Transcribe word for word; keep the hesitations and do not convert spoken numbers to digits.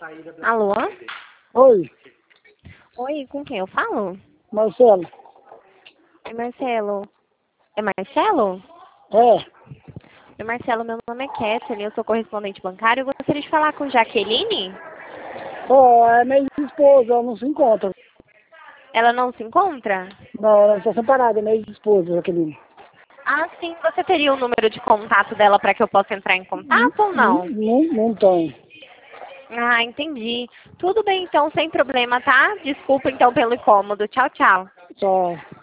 Alô? Oi, Oi, com quem eu falo? Marcelo. Oi, Marcelo. É Marcelo? É, Oi, Marcelo, meu nome é Kathleen, eu sou correspondente bancário. Eu gostaria de falar com Jaqueline. ó, é minha esposa, ela não se encontra. Ela não se encontra? Não, ela está separada, é minha esposa, Jaqueline. Ah, sim. Você teria o número de contato dela para que eu possa entrar em Não, contato ou não? não, não tem. Ah, entendi. Tudo bem, então, sem problema, tá? Desculpa, então, pelo incômodo. Tchau, tchau. Só.